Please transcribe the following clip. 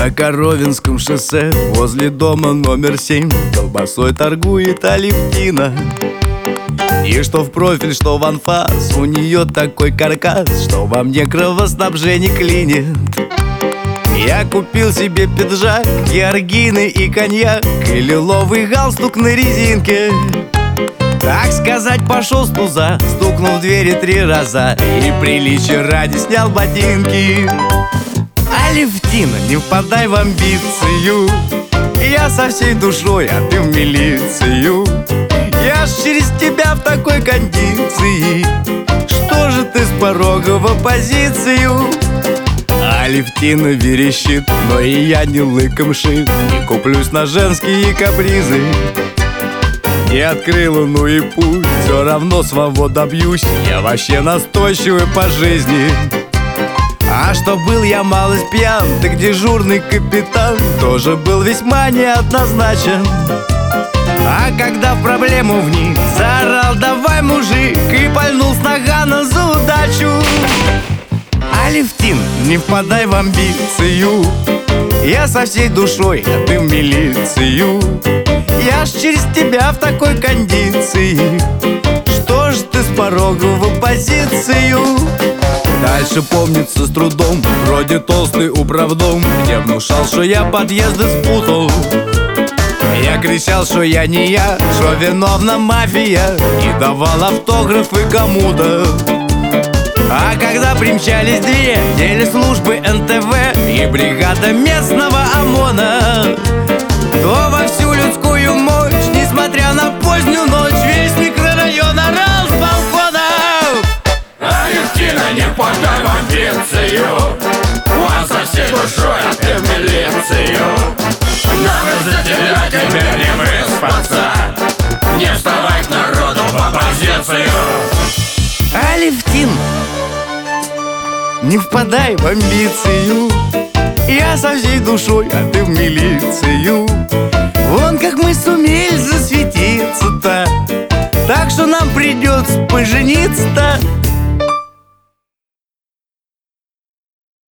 На Коровинском шоссе возле дома номер 7 колбасой торгует Алевтина. И что в профиль, что в анфас, у нее такой каркас, что во мне кровоснабжение клинит. Я купил себе пиджак, георгины и коньяк, и лиловый галстук на резинке. Так сказать, пошел с туза, стукнул в двери 3 раза и приличия ради снял ботинки. Алевтина, не впадай в амбицию, я со всей душой, а ты в милицию. Я ж через тебя в такой кондиции, что же ты с порога в оппозицию? Алевтина верещит, но и я не лыком шит, не куплюсь на женские капризы. Не открыла, ну и пусть, все равно свобод добьюсь, я вообще настойчивый по жизни. А что был я малость пьян, так дежурный капитан тоже был весьма неоднозначен. А когда в проблему вник, заорал: давай, мужик, и пальнул с нагана за удачу. Алевтин, не впадай в амбицию, я со всей душой, а ты в милицию. Я ж через тебя в такой кондиции, что ж ты с порога в оппозицию? Дальше помнится с трудом, вроде толстый управдом, где внушал, что я подъезды спутал. Я кричал, что я не я, что виновна мафия, и давал автографы кому-то. А когда примчались 2 телеслужбы НТВ и бригада местного ОМОНа, то во всю людскую мощь, несмотря на позднюю ночь, весь микрорайон орал с балконов: Алевтина, не впадай в амбицию, он со всей душой, а ты в милицию. Нам из-за тебя теперь не выспаться, не вставай к народу в оппозицию. Алевтин, не впадай в амбицию, я со всей душой, а ты в милицию. Вон как мы сумели засветиться-то, так что нам придется пожениться-то.